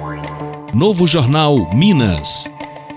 Novo Jornal Minas.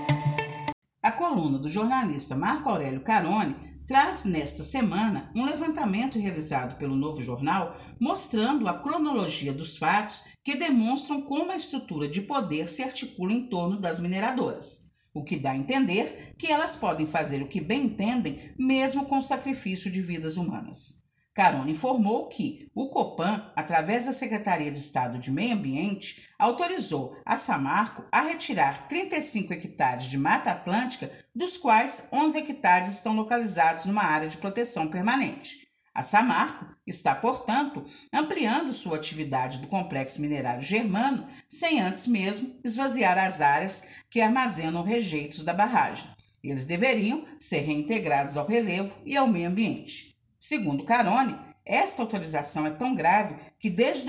A coluna do jornalista Marco Aurélio Caroni traz nesta semana um levantamento realizado pelo Novo Jornal mostrando a cronologia dos fatos que demonstram como a estrutura de poder se articula em torno das mineradoras, o que dá a entender que elas podem fazer o que bem entendem mesmo com o sacrifício de vidas humanas. Caroni informou que o Copan, através da Secretaria de Estado de Meio Ambiente, autorizou a Samarco a retirar 35 hectares de Mata Atlântica, dos quais 11 hectares estão localizados numa área de proteção permanente. A Samarco está, portanto, ampliando sua atividade do complexo minerário germano, sem antes mesmo esvaziar as áreas que armazenam rejeitos da barragem. Eles deveriam ser reintegrados ao relevo e ao meio ambiente. Segundo Caroni, esta autorização é tão grave que desde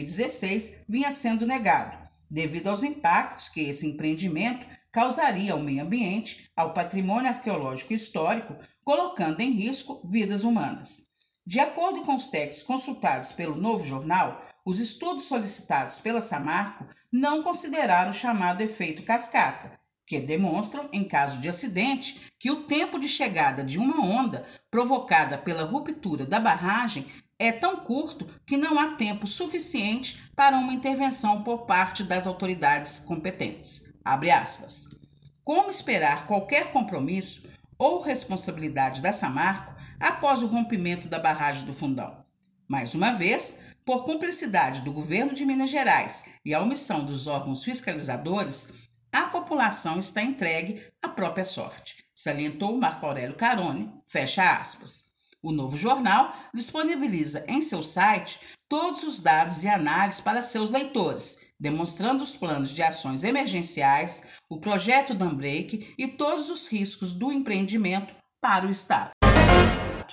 2016 vinha sendo negado, devido aos impactos que esse empreendimento causaria ao meio ambiente, ao patrimônio arqueológico e histórico, colocando em risco vidas humanas. De acordo com os técnicos consultados pelo Novo Jornal, os estudos solicitados pela Samarco não consideraram o chamado efeito cascata, que demonstram, em caso de acidente, que o tempo de chegada de uma onda provocada pela ruptura da barragem é tão curto que não há tempo suficiente para uma intervenção por parte das autoridades competentes. Abre aspas. Como esperar qualquer compromisso ou responsabilidade da Samarco após o rompimento da barragem do Fundão? Mais uma vez, por cumplicidade do governo de Minas Gerais e a omissão dos órgãos fiscalizadores, a população está entregue à própria sorte, salientou Marco Aurélio Caroni, fecha aspas. O Novo Jornal disponibiliza em seu site todos os dados e análises para seus leitores, demonstrando os planos de ações emergenciais, o projeto Dam Break e todos os riscos do empreendimento para o Estado.